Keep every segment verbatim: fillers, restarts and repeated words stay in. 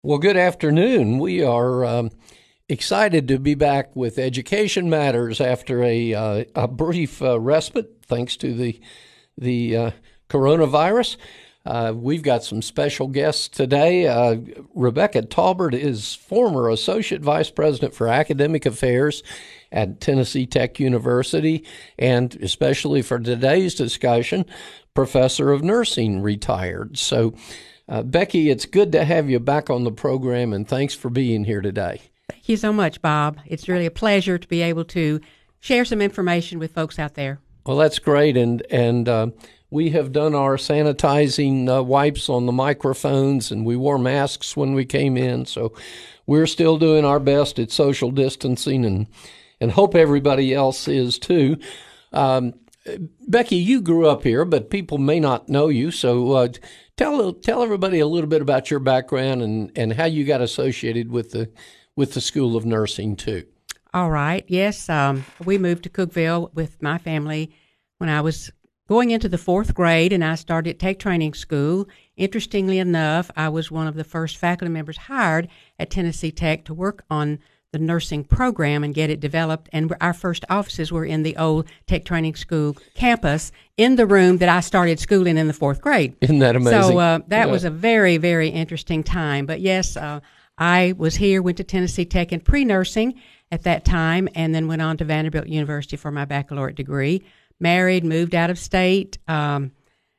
Well, good afternoon. We are um, excited to be back with Education Matters after a uh, a brief uh, respite, thanks to the the uh, coronavirus. Uh, we've got some special guests today. Uh, Rebecca Talbert is former Associate Vice President for Academic Affairs at Tennessee Tech University, and especially for today's discussion, Professor of Nursing, retired. So, uh, Becky, it's good to have you back on the program, and thanks for being here today. Thank you so much, Bob. It's really a pleasure to be able to share some information with folks out there. Well, that's great, and and uh, we have done our sanitizing uh, wipes on the microphones, and we wore masks when we came in, so we're still doing our best at social distancing, and and hope everybody else is too. Um, Becky, you grew up here, but people may not know you, so uh, tell tell everybody a little bit about your background and, and how you got associated with the with the School of Nursing too. All right. Yes, um, we moved to Cookeville with my family when I was going into the fourth grade, and I started Tech Training School. Interestingly enough, I was one of the first faculty members hired at Tennessee Tech to work on the nursing program and get it developed. And our first offices were in the old Tech Training School campus in the room that I started schooling in the fourth grade. Isn't that amazing? So uh, that yeah. was a very, very interesting time. But yes, uh, I was here, went to Tennessee Tech in pre-nursing at that time, and then went on to Vanderbilt University for my baccalaureate degree. Married, moved out of state, um,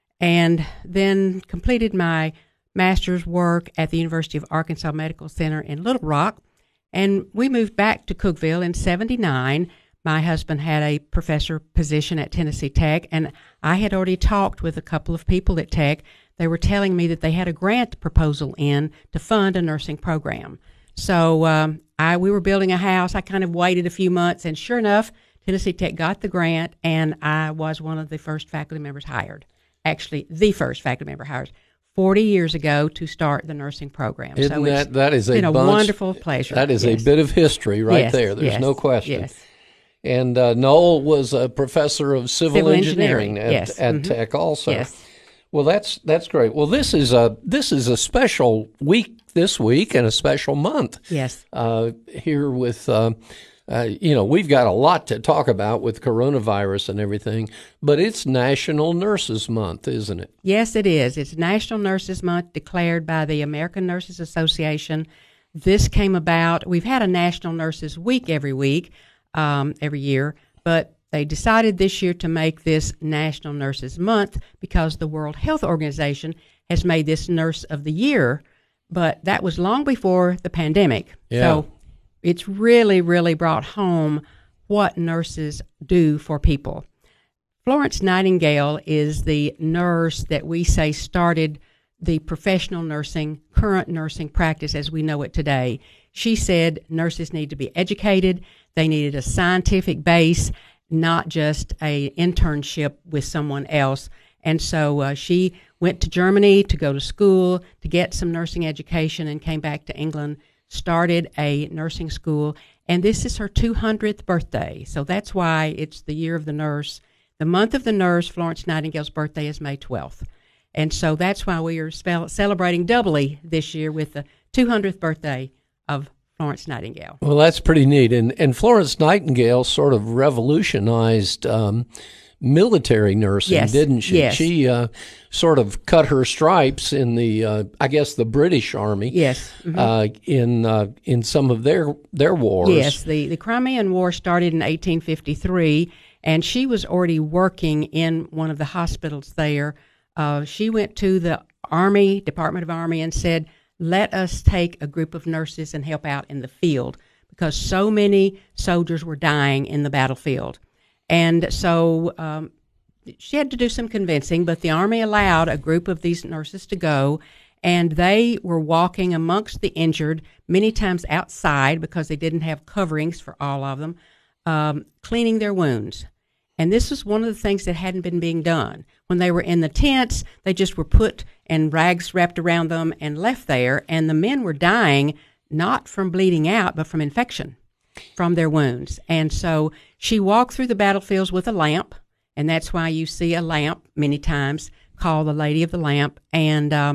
and then completed my master's work at the University of Arkansas Medical Center in Little Rock. And we moved back to Cookeville in seventy-nine. My husband had a professor position at Tennessee Tech, and I had already talked with a couple of people at Tech. They were telling me that they had a grant proposal in to fund a nursing program. So um, I we were building a house. I kind of waited a few months, and sure enough, Tennessee Tech got the grant, and I was one of the first faculty members hired. Actually, the first faculty member hired forty years ago to start the nursing program. Isn't so that, it's that is a been a bunch, wonderful pleasure. That is yes. a bit of history right yes, there. There's yes, no question. Yes. And uh, Noel was a professor of civil, Civil engineering, engineering, at, yes. at Mm-hmm. Tech also. Yes. Well, that's that's great. Well, this is a this is a special week this week and a special month. Yes. Uh, here with. Uh, Uh, you know, we've got a lot to talk about with coronavirus and everything, but it's National Nurses Month, isn't it? Yes, it is. It's National Nurses Month declared by the American Nurses Association. This came about, we've had a National Nurses Week every week, um, every year, but they decided this year to make this National Nurses Month because the World Health Organization has made this Nurse of the Year, but that was long before the pandemic. Yeah. So it's really, really brought home what nurses do for people. Florence Nightingale is the nurse that we say started the professional nursing, current nursing practice as we know it today. She said nurses need to be educated. They needed a scientific base, not just a internship with someone else. And so uh, she went to Germany to go to school, to get some nursing education, and came back to England, started a nursing school, and this is her two hundredth birthday. So that's why it's the year of the nurse. The month of the nurse, Florence Nightingale's birthday is May twelfth. And so that's why we are spell- celebrating doubly this year with the two hundredth birthday of Florence Nightingale. Well, that's pretty neat. And, and Florence Nightingale sort of revolutionized um, military nursing, yes. didn't she? Yes. She uh, sort of cut her stripes in the, uh, I guess, the British Army. Yes. Mm-hmm. Uh, in uh, in some of their their wars. Yes, the, the Crimean War started in eighteen fifty-three, and she was already working in one of the hospitals there. Uh, she went to the Army, Department of Army, and said, let us take a group of nurses and help out in the field because so many soldiers were dying in the battlefield. And so um, she had to do some convincing, but the Army allowed a group of these nurses to go, and they were walking amongst the injured, many times outside because they didn't have coverings for all of them, um, cleaning their wounds. And this was one of the things that hadn't been being done. When they were in the tents, they just were put and rags wrapped around them and left there, and the men were dying not from bleeding out, but from infection from their wounds. And so she walked through the battlefields with a lamp, and that's why you see a lamp many times called the Lady of the Lamp. And um,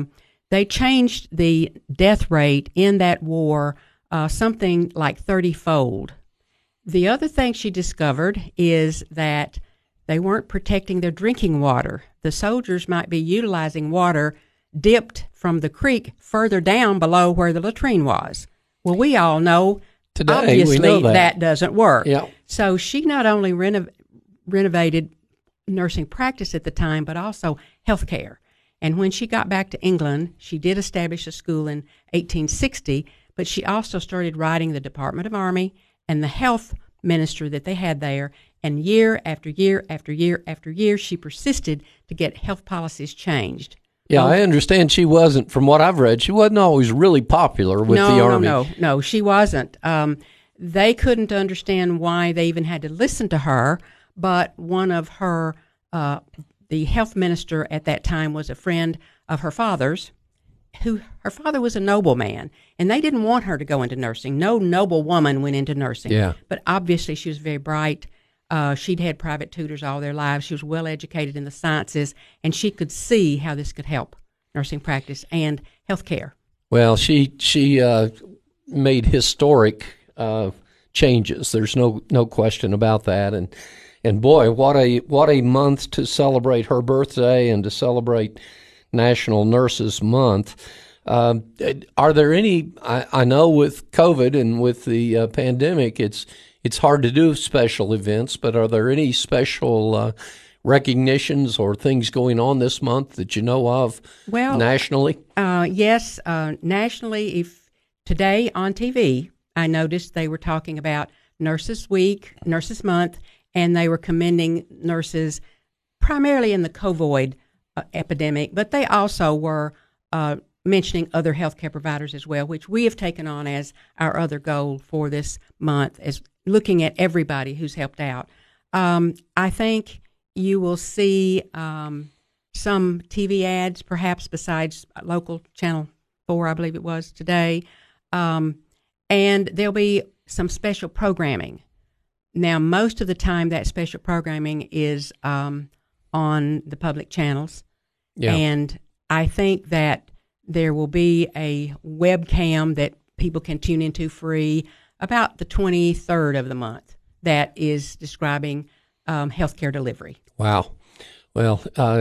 they changed the death rate in that war uh, something like thirty-fold. The other thing she discovered is that they weren't protecting their drinking water. The soldiers might be utilizing water dipped from the creek further down below where the latrine was. Well, we all know, Today, obviously, we know that. that doesn't work. Yeah. So she not only renov- renovated nursing practice at the time, but also health care. And when she got back to England, she did establish a school in eighteen sixty, but she also started writing the Department of Army and the health minister that they had there. And year after year after year after year, she persisted to get health policies changed. Yeah, Um, I understand she wasn't, from what I've read, she wasn't always really popular with no, the Army. No, no, no, she wasn't. Um, they couldn't understand why they even had to listen to her, but one of her, uh, the health minister at that time was a friend of her father's, who her father was a nobleman, and they didn't want her to go into nursing. No noble woman went into nursing. Yeah. But obviously she was very bright. Uh, she'd had private tutors all their lives. She was well educated in the sciences, and she could see how this could help nursing practice and health care. Well, she she uh, made historic uh, changes. There's no no question about that. And and boy, what a what a month to celebrate her birthday and to celebrate National Nurses Month. Um, are there any? I, I know with COVID and with the uh, pandemic, it's it's hard to do special events. But are there any special uh, recognitions or things going on this month that you know of Well, nationally? Uh, yes, uh, nationally. If today on T V, I noticed they were talking about Nurses Week, Nurses Month, and they were commending nurses primarily in the COVID uh, epidemic, but they also were uh, mentioning other healthcare providers as well, which we have taken on as our other goal for this month, as looking at everybody who's helped out. Um, I think you will see um, some T V ads, perhaps besides local Channel four, I believe it was today, um, and there'll be some special programming. Now, most of the time, that special programming is um, on the public channels, Yeah. and I think that there will be a webcam that people can tune into free about the twenty-third of the month that is describing um, healthcare delivery. Wow. Well, uh,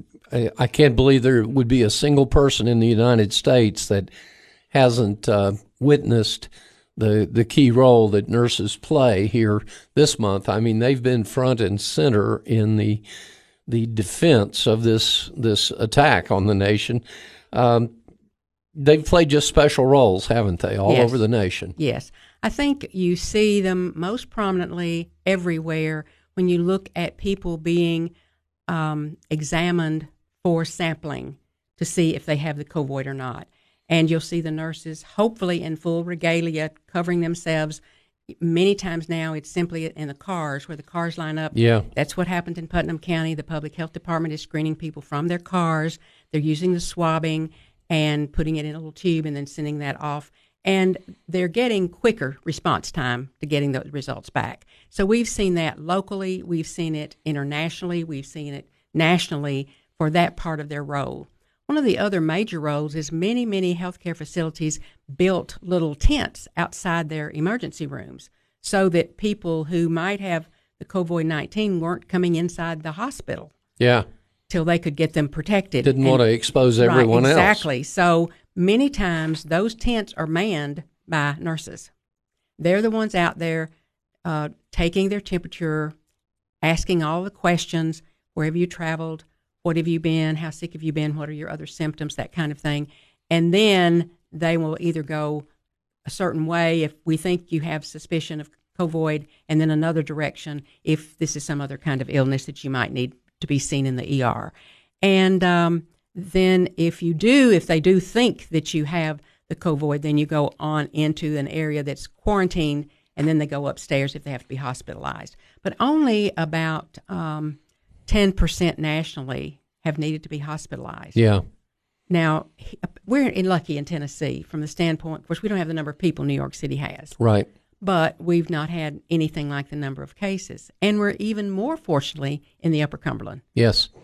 I, I can't believe there would be a single person in the United States that hasn't uh, witnessed the the key role that nurses play here this month. I mean, they've been front and center in the the defense of this this attack on the nation. Um, they've played just special roles, haven't they, all Yes. over the nation? Yes. I think you see them most prominently everywhere when you look at people being um, examined for sampling to see if they have the COVID or not. And you'll see the nurses, hopefully in full regalia, covering themselves. Many times now it's simply in the cars, where the cars line up. Yeah. That's what happened in Putnam County. The public health department is screening people from their cars. They're using the swabbing and putting it in a little tube and then sending that off. And they're getting quicker response time to getting the results back. So we've seen that locally. We've seen it internationally. We've seen it nationally for that part of their role. One of the other major roles is many, many healthcare facilities built little tents outside their emergency rooms so that people who might have the COVID nineteen weren't coming inside the hospital Yeah. till they could get them protected. Didn't And- want to expose everyone right, else. exactly. So many times those tents are manned by nurses. They're the ones out there uh, taking their temperature, asking all the questions, where have you traveled, what have you been, how sick have you been, what are your other symptoms, that kind of thing. And then they will either go a certain way if we think you have suspicion of COVID, and then another direction if this is some other kind of illness that you might need to be seen in the E R. And um, then if you do, if they do think that you have the COVID, then you go on into an area that's quarantined, and then they go upstairs if they have to be hospitalized. But only about um, ten percent nationally have needed to be hospitalized. Yeah. Now, we're in lucky in Tennessee from the standpoint, of course, we don't have the number of people New York City has. Right. But we've not had anything like the number of cases. And we're even more fortunately in the Upper Cumberland. Yes.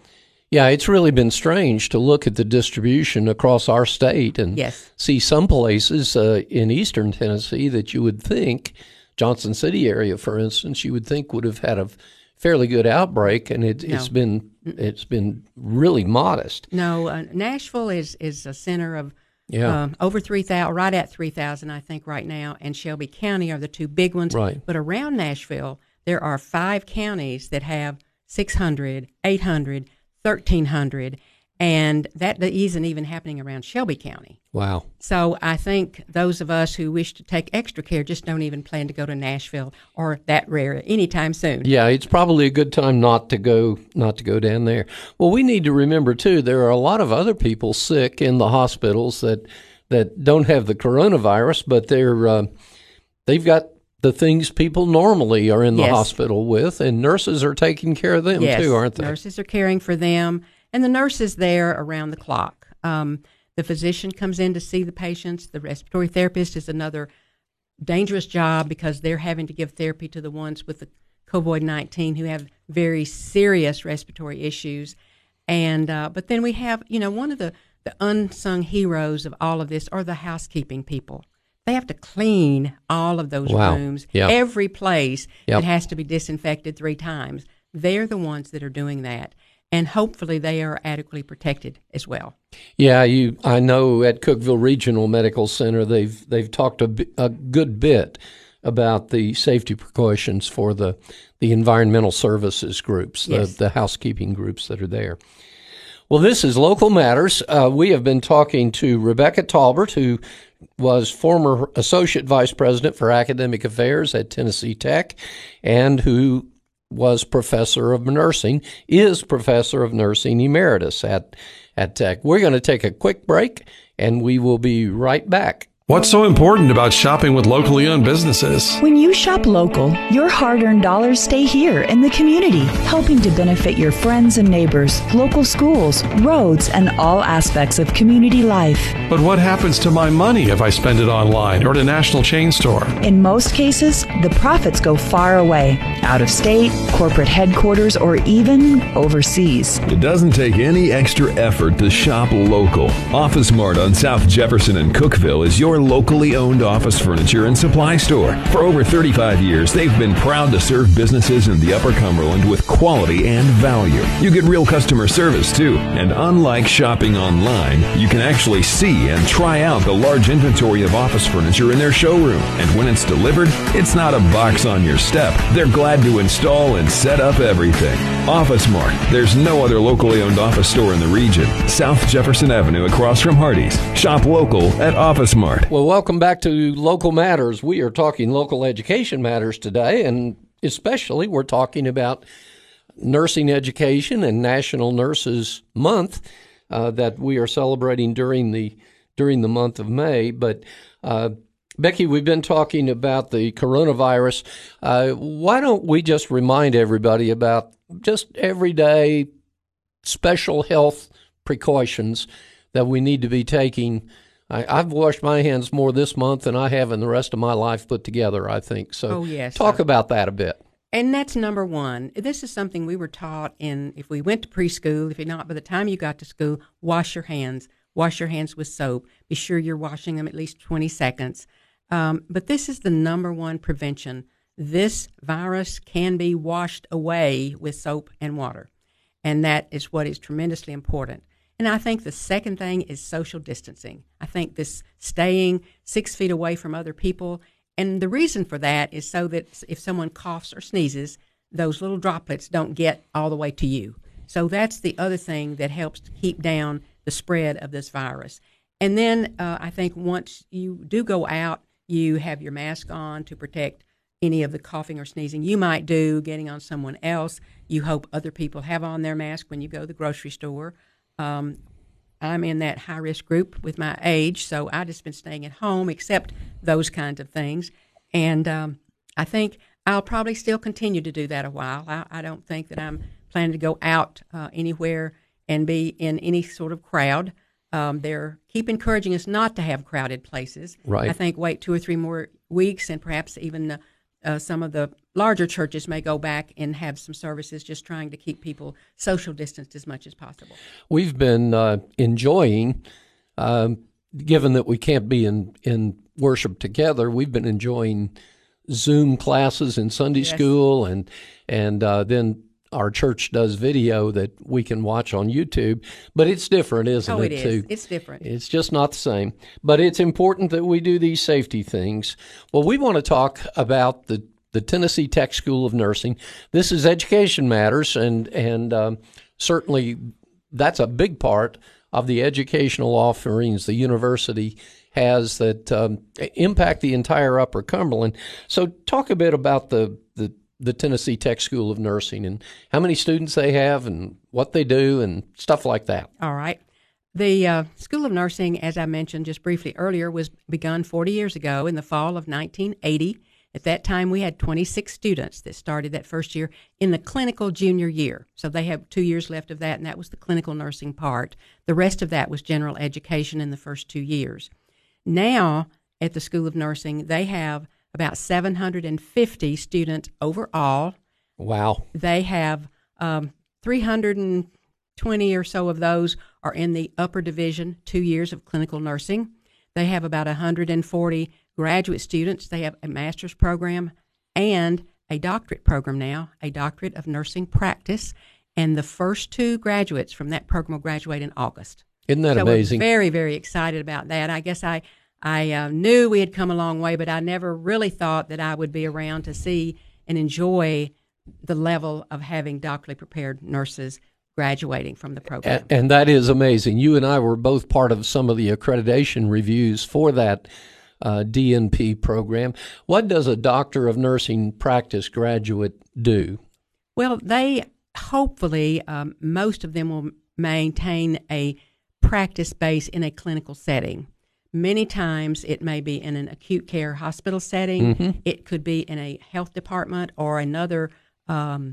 Yeah, it's really been strange to look at the distribution across our state and Yes. see some places uh, in eastern Tennessee that you would think, Johnson City area, for instance, you would think would have had a fairly good outbreak, and it, No. it's been it's been really modest. No, uh, Nashville is is a center of Yeah. um, over three thousand, right at three thousand, I think, right now, and Shelby County are the two big ones. Right. But around Nashville, there are five counties that have six hundred, eight hundred, thirteen hundred, and that isn't even happening around Shelby County. Wow. So I think those of us who wish to take extra care just don't even plan to go to Nashville or that area anytime soon. Yeah, it's probably a good time not to go not to go down there. Well, we need to remember too, there are a lot of other people sick in the hospitals that that don't have the coronavirus, but they're uh, they've got the things people normally are in the Yes. hospital with, and nurses are taking care of them Yes, too, aren't they? nurses are caring for them, and the nurse is there around the clock. Um, the physician comes in to see the patients. The respiratory therapist is another dangerous job because they're having to give therapy to the ones with the COVID nineteen who have very serious respiratory issues. And uh, but then we have, you know, one of the, the unsung heroes of all of this are the housekeeping people. They have to clean all of those Wow. rooms, Yep. every place Yep. that has to be disinfected three times. They're the ones that are doing that. And hopefully they are adequately protected as well. Yeah, you. I know at Cookeville Regional Medical Center, they've they've talked a, bi- a good bit about the safety precautions for the the environmental services groups, Yes. the the housekeeping groups that are there. Well, this is Local Matters. Uh, we have been talking to Rebecca Talbert, who was former Associate Vice President for Academic Affairs at Tennessee Tech, and who was Professor of Nursing, is Professor of Nursing Emeritus at, at Tech. We're going to take a quick break, and we will be right back. What's so important about shopping with locally owned businesses? When you shop local, your hard-earned dollars stay here in the community, helping to benefit your friends and neighbors, local schools, roads, and all aspects of community life. But what happens to my money if I spend it online or at a national chain store? In most cases, the profits go far away, out of state, corporate headquarters, or even overseas. It doesn't take any extra effort to shop local. Office Mart on South Jefferson and Cookeville is your locally owned office furniture and supply store. For over thirty-five years, they've been proud to serve businesses in the Upper Cumberland with quality and value. You get real customer service too, and unlike shopping online, you can actually see and try out the large inventory of office furniture in their showroom. And when it's delivered, it's not a box on your step. They're glad to install and set up everything. Office Mart. There's no other locally owned office store in the region. South Jefferson Avenue across from Hardee's. Shop local at Office Mart. Well, welcome back to Local Matters. We are talking local education matters today, and especially we're talking about nursing education and National Nurses Month uh, that we are celebrating during the during the month of May. But uh, Becky, we've been talking about the coronavirus. Uh, why don't we just remind everybody about just everyday special health precautions that we need to be taking? I, I've washed my hands more this month than I have in the rest of my life put together, I think. So Oh, yes. talk about that a bit. And that's number one. This is something we were taught in, if we went to preschool, if you're not, by the time you got to school, wash your hands. Wash your hands with soap. Be sure you're washing them at least twenty seconds. Um, but this is the number one prevention. This virus can be washed away with soap and water. And that is what is tremendously important. And I think the second thing is social distancing. I think this staying six feet away from other people. And the reason for that is so that if someone coughs or sneezes, those little droplets don't get all the way to you. So that's the other thing that helps to keep down the spread of this virus. And then uh, I think once you do go out, you have your mask on to protect any of the coughing or sneezing you might do, getting on someone else. You hope other people have on their mask when you go to the grocery store. Um, I'm in that high-risk group with my age, so I just been staying at home, except those kinds of things. And um, I think I'll probably still continue to do that a while. I, I don't think that I'm planning to go out uh, anywhere and be in any sort of crowd. Um, they're keep encouraging us not to have crowded places. Right. I think wait two or three more weeks, and perhaps even uh, uh, some of the larger churches may go back and have some services, just trying to keep people social distanced as much as possible. We've been uh, enjoying, um, given that we can't be in, in worship together, we've been enjoying Zoom classes in Sunday Yes. school, and and uh, then our church does video that we can watch on YouTube. But it's different, isn't Oh, it? it is. too? It's different. It's just not the same. But it's important that we do these safety things. Well, we want to talk about the, the Tennessee Tech School of Nursing. This is Education Matters, and, and um, certainly that's a big part of the educational offerings the university has that um, impact the entire Upper Cumberland. So talk a bit about the, the the Tennessee Tech School of Nursing and how many students they have and what they do and stuff like that. All right. The uh, School of Nursing, as I mentioned just briefly earlier, was begun forty years ago in the fall of nineteen eighty. At that time, we had twenty-six students that started that first year in the clinical junior year. So they have two years left of that, and that was the clinical nursing part. The rest of that was general education in the first two years. Now, at the School of Nursing, they have about seven hundred fifty students overall. Wow. They have um, three hundred twenty or so of those are in the upper division, two years of clinical nursing. They have about one hundred forty graduate students. They have a master's program and a doctorate program now, a doctorate of nursing practice. And the first two graduates from that program will graduate in August. Isn't that so amazing? We're very, very excited about that. I guess I, I uh, knew we had come a long way, but I never really thought that I would be around to see and enjoy the level of having doctorally prepared nurses graduating from the program. And, and that is amazing. You and I were both part of some of the accreditation reviews for that uh, D N P program. What does a Doctor of Nursing Practice graduate do? Well, they hopefully, um, most of them will maintain a practice base in a clinical setting. Many times it may be in an acute care hospital setting. Mm-hmm. It could be in a health department or another um,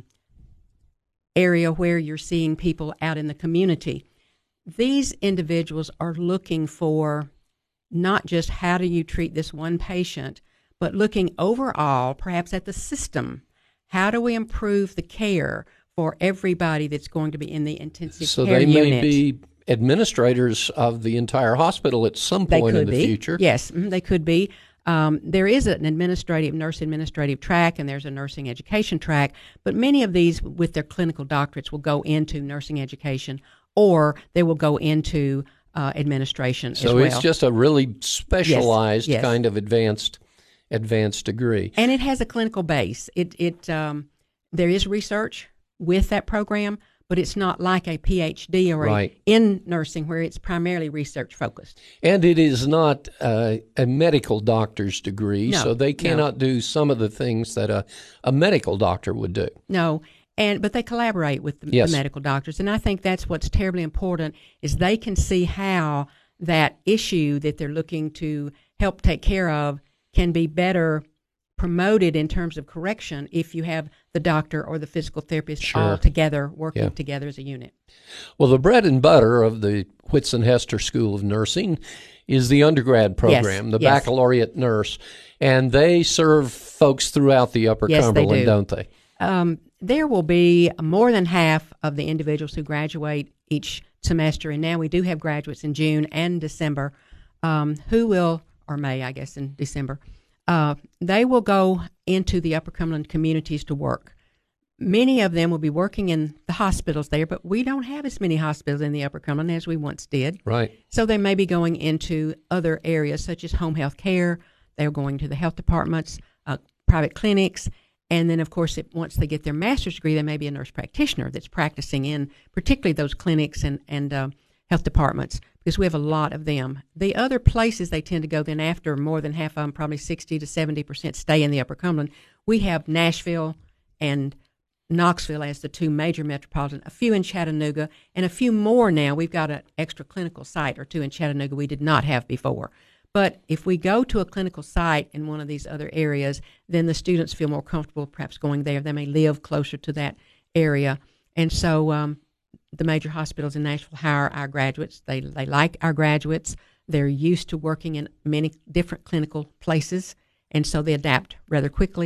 area where you're seeing people out in the community. These individuals are looking for not just how do you treat this one patient, but looking overall, perhaps at the system. How do we improve the care for everybody that's going to be in the intensive so care unit? So they may be administrators of the entire hospital at some point in the be. future. Yes, they could be. Um, there is an administrative, nurse administrative track, and there's a nursing education track, but many of these with their clinical doctorates will go into nursing education or they will go into uh, administration so as well. It's just a really specialized yes, yes. kind of advanced advanced degree. And it has a clinical base. It it um, there is research with that program, but it's not like a P H D or right. a, in nursing where it's primarily research focused. And it is not uh, a medical doctor's degree, no, so they cannot no. do some of the things that a, a medical doctor would do. No, and but they collaborate with the, yes. the medical doctors, and I think that's what's terribly important is they can see how that issue that they're looking to help take care of can be better promoted in terms of correction if you have the doctor or the physical therapist sure. all together working yeah. together as a unit. Well, the bread and butter of the Whitson Hester School of Nursing is the undergrad program, yes. the yes. baccalaureate nurse, and they serve folks throughout the Upper yes, Cumberland, they do. don't they? Um, there will be more than half of the individuals who graduate each semester, and now we do have graduates in June and December um, who will, or May, I guess, in December, Uh, they will go into the Upper Cumberland communities to work. Many of them will be working in the hospitals there, but we don't have as many hospitals in the Upper Cumberland as we once did. Right. So they may be going into other areas such as home health care. They're going to the health departments, uh, private clinics, and then, of course, it, once they get their master's degree, they may be a nurse practitioner that's practicing in particularly those clinics and, and uh, health departments, because we have a lot of them. The other places they tend to go then after, more than half of them, probably sixty to seventy percent, stay in the Upper Cumberland. We have Nashville and Knoxville as the two major metropolitan, a few in Chattanooga, and a few more now. We've got an extra clinical site or two in Chattanooga we did not have before. But if we go to a clinical site in one of these other areas, then the students feel more comfortable perhaps going there. They may live closer to that area. And so um, the major hospitals in Nashville hire our graduates. They they like our graduates. They're used to working in many different clinical places, and so they adapt rather quickly.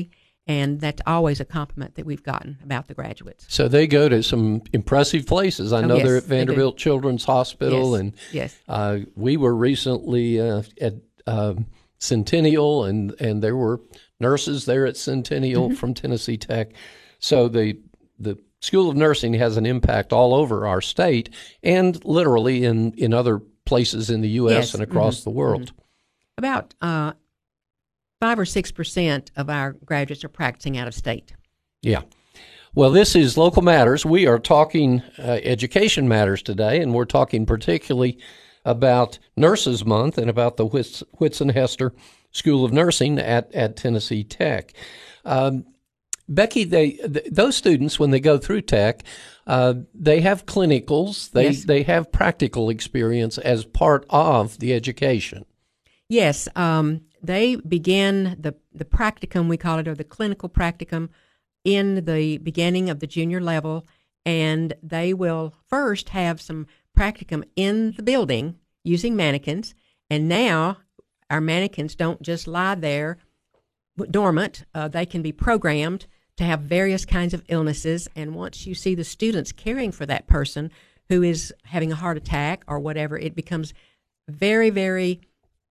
And that's always a compliment that we've gotten about the graduates. So they go to some impressive places. I Oh, know yes, they're at they do. Vanderbilt Children's Hospital, Yes, and yes. uh, we were recently uh, at uh, Centennial, and, and there were nurses there at Centennial Mm-hmm. from Tennessee Tech. So the the School of Nursing has an impact all over our state and literally in, in other places in the U S Yes, and across mm-hmm, the world. About uh, five or six percent of our graduates are practicing out of state. Yeah. Well, this is Local Matters. We are talking uh, education matters today, and we're talking particularly about Nurses Month and about the Whits- Whitson Hester School of Nursing at, at Tennessee Tech. Um, Becky, they th- those students, when they go through Tech, uh, they have clinicals, they, Yes. they have practical experience as part of the education. Yes, um, they begin the, the practicum, we call it, or the clinical practicum, in the beginning of the junior level, and they will first have some practicum in the building using mannequins, and now our mannequins don't just lie there dormant. Uh, they can be programmed to have various kinds of illnesses, and once you see the students caring for that person who is having a heart attack or whatever, it becomes very, very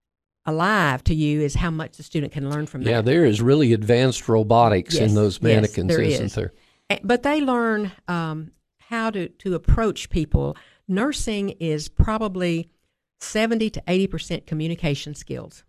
alive to you is how much the student can learn from that. Yeah, there is really advanced robotics Yes, in those yes, mannequins, there isn't is. there? Eh, But they learn um, how to, to approach people. Nursing is probably seventy to eighty percent communication skills.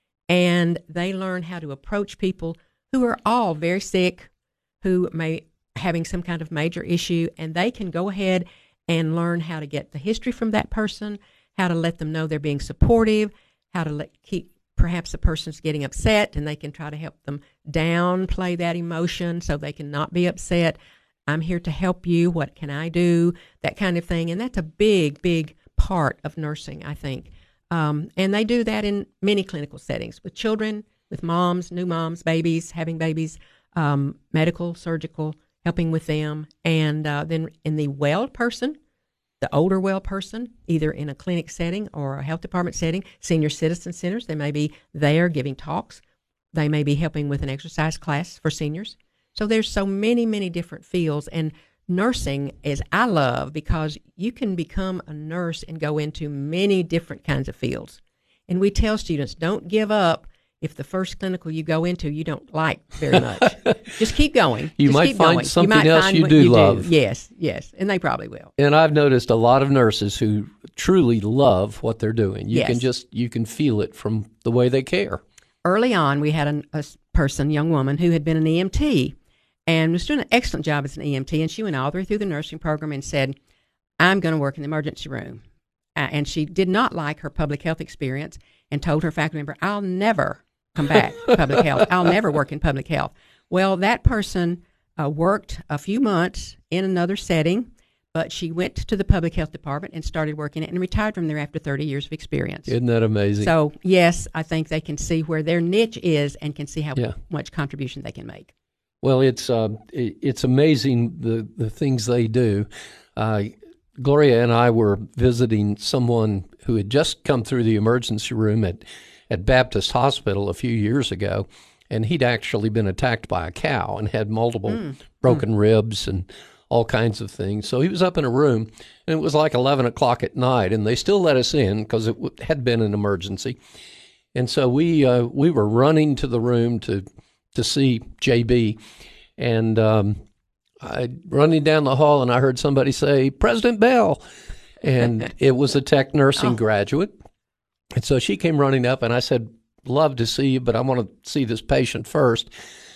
And they learn how to approach people who are all very sick, who may having some kind of major issue, and they can go ahead and learn how to get the history from that person, how to let them know they're being supportive, how to let keep perhaps the person's getting upset, and they can try to help them downplay that emotion so they can not be upset. I'm here to help you. What can I do? That kind of thing. And that's a big, big part of nursing, I think. Um, and they do that in many clinical settings with children, with moms, new moms, babies, having babies, um, medical, surgical, helping with them. And uh, then in the well person, the older well person, either in a clinic setting or a health department setting, senior citizen centers, they may be there giving talks. They may be helping with an exercise class for seniors. So there's so many, many different fields. And nursing is I love because you can become a nurse and go into many different kinds of fields. And we tell students, don't give up if the first clinical you go into you don't like very much. Just keep going. You Just might keep find going. something you might else find you what do love. Yes, yes. And they probably will. And I've noticed a lot of nurses who truly love what they're doing. You Yes. can just you can feel it from the way they care. Early on, we had an, a person, young woman, who had been an E M T and was doing an excellent job as an E M T. And she went all the way through the nursing program and said, I'm going to work in the emergency room. Uh, and she did not like her public health experience and told her faculty member, I'll never come back to public health. I'll never work in public health. Well, that person uh, worked a few months in another setting, but she went to the public health department and started working it and retired from there after thirty years of experience. Isn't that amazing? So, yes, I think they can see where their niche is and can see how Yeah. much contribution they can make. Well, it's uh, it- it's amazing the, the things they do. Uh, Gloria and I were visiting someone who had just come through the emergency room at, at Baptist Hospital a few years ago, and he'd actually been attacked by a cow and had multiple Mm. broken ribs and all kinds of things. So he was up in a room, and it was like eleven o'clock at night, and they still let us in because it w- had been an emergency. And so we uh, we were running to the room to to see J B, and um, I running down the hall, and I heard somebody say, President Bell, and it was a tech nursing Oh. graduate. And so she came running up, and I said, love to see you, but I want to see this patient first.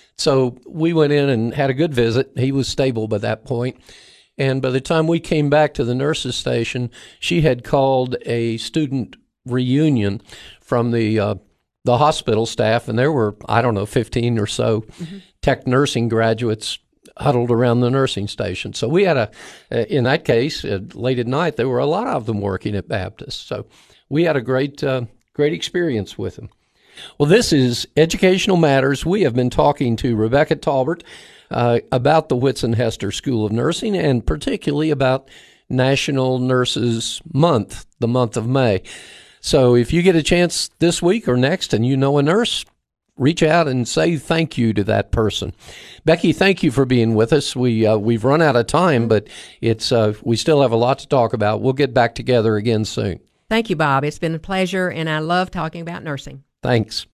So we went in and had a good visit. He was stable by that point. And by the time we came back to the nurses' station, she had called a student reunion from the uh, the hospital staff, and there were, I don't know, fifteen or so mm-hmm. tech nursing graduates huddled around the nursing station. So we had a, uh, in that case, uh, late at night, there were a lot of them working at Baptist. So we had a great, uh, great experience with them. Well, this is Educational Matters. We have been talking to Rebecca Talbert uh, about the Whitson Hester School of Nursing, and particularly about National Nurses Month, the month of May. So if you get a chance this week or next and you know a nurse, reach out and say thank you to that person. Becky, thank you for being with us. We uh, we've run out of time, but it's uh, we still have a lot to talk about. We'll get back together again soon. Thank you, Bob. It's been a pleasure, and I love talking about nursing. Thanks.